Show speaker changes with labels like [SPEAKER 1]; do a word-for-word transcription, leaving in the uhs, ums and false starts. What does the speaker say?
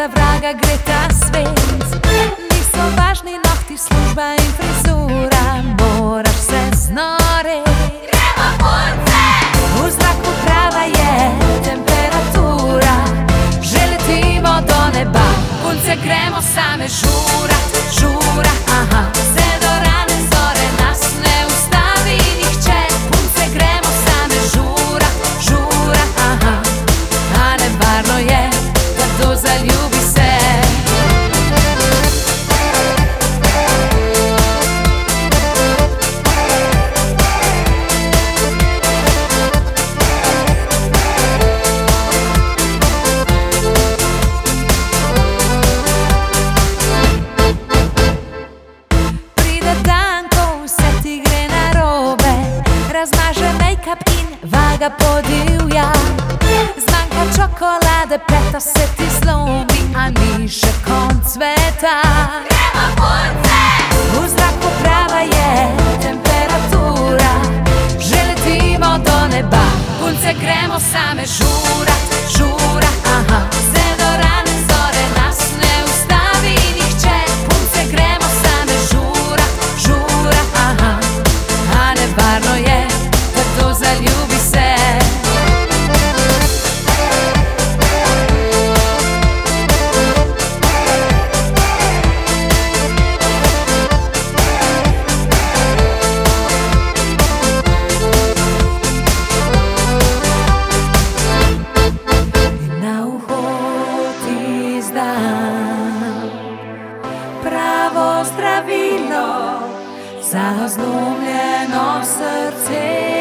[SPEAKER 1] za vraga gre ta svet. Niso važni nohti, služba in frizura, moraš se znoreti.
[SPEAKER 2] Gremo punce!
[SPEAKER 1] V zraku prava je temperatura, že letimo do neba. Punce gremo same žurat, žurat, aha. Vse do rane zore nas ne ustavi nihče. Punce gremo same žurat, žurat, aha. A nevarno je, da kdo zaljubi se. Razmaže make-up in vaga podivja. Zmanjka čokolade, peta se ti zlomi, a ni še konc sveta.
[SPEAKER 2] Gremo punce!
[SPEAKER 1] V zraku prava je temperatura, že letimo do neba. Punce gremo same žurat, žurat, aha. Vse do rane zore nas ne ustavi nihče. Punce gremo same žurat, žurat, aha. A nevarno je, zaljubi se. In na uho ti izdam pravo zdravilo za zlomljeno srce.